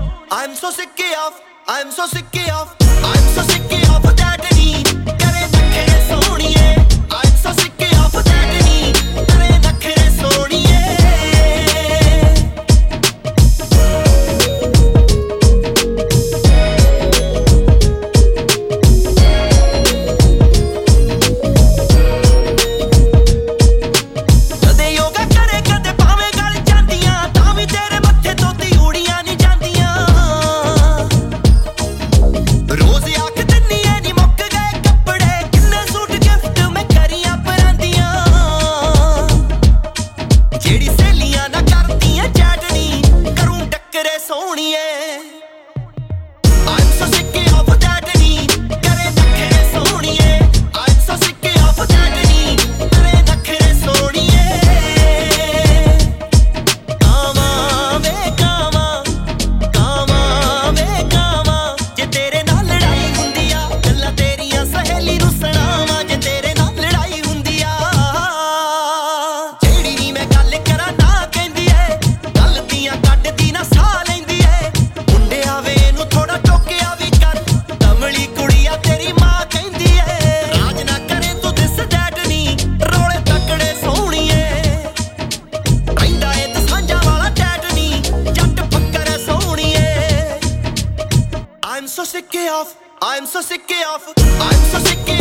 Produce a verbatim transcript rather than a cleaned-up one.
I'm so sick of, I'm so sick of, I'm so sick of that नी करे नखरे सोनिए. I'm so sick of that नी करे नखरे सोनिए. कदे योगा करे कदे पावे गल जांदियां तां भी तेरे मत्थे तो ती उड़ियां नहीं जांदियां. रोज आख दिन्नी ऐ नी मुक्क गए कपड़े किन्ने सूट गिफ्ट मैं करियां परांदियां. जेड़ी सहेलियां ना करदियां चैटनी करूं टक्करे सोहणीए. I'm so sick of that नी करे नखरे सोहणीए. I'm so sick of that नी करे नखरे सोहणीए. कावां वे कावां कावां वे कावां जे तेरे नाल लड़ाई हुंदी आ गल्लां तेरियां सहेली नूं सुणावां. जे तेरे नाल लड़ाई हुंदी आ जेड़ी नी मैं गल करां ना कहंदी ऐ गल दियां कड्डदी ना साह लैंदी ऐ. मुंडिया वे नूं थोड़ा टोकिया भी कर कमली कुड़िया तेरी मां कहंदी ऐ. राज ना करे तू दिस दैट नी रोले तकड़े सोहणीए. रहिंदा ए दसांजां वाला टैट नी जट फक्कर सोहणीए. I'm so sick of, I'm so sick of, I'm so sick